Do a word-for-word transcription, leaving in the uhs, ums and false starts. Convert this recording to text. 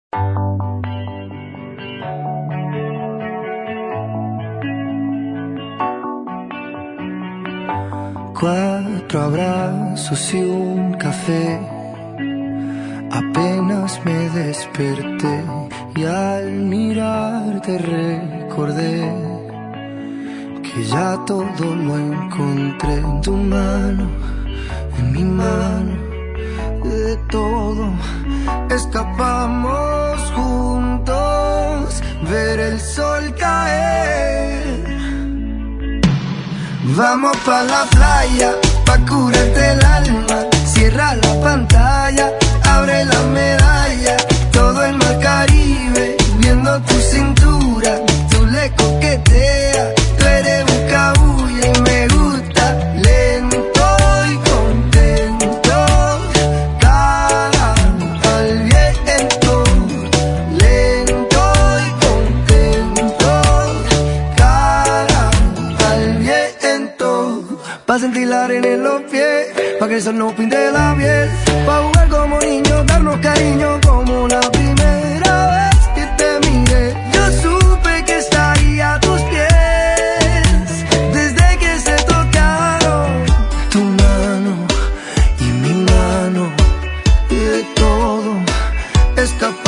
Cuatro abrazos y un café. Apenas me desperté y al mirarte recordé que ya todo lo encontré en tu mano, en mi mano. De todo escapamos juntos, ver el sol caer. Vamos pa' la playa, pa' curarte el alma. Cierra la pantalla, abre la medalla. Todo el mar Caribe, viendo tu cintura. Tú le coqueteas, tú eres un cabulla y me gusta. Lento y contento, cara al viento. Lento y contento, cara al viento. Pa' sentir la arena en los pies, pa' que el sol nos pinte la piel. Pa' jugar como niños, darnos cariño como la primera vez que te miré. Yo supe que estaría a tus pies desde que se tocaron tu mano y mi mano. De todo escapamos